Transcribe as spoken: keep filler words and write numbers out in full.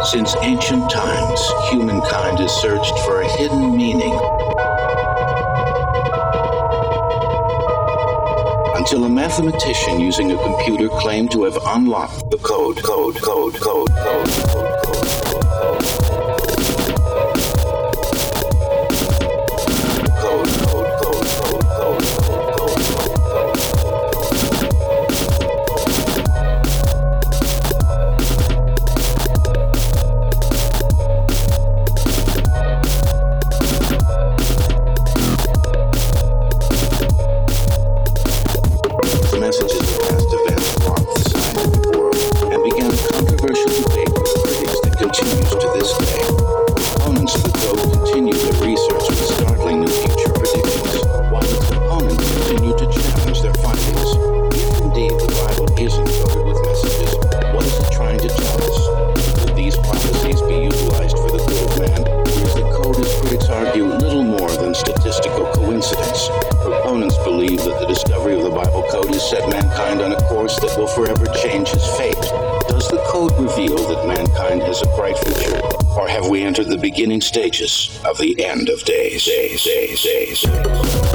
Since ancient times, humankind has searched for a hidden meaning. Until a mathematician using a computer claimed to have unlocked the code, code, code, code, code, code, code, code, code. Beginning stages of the end of days, days, days, days.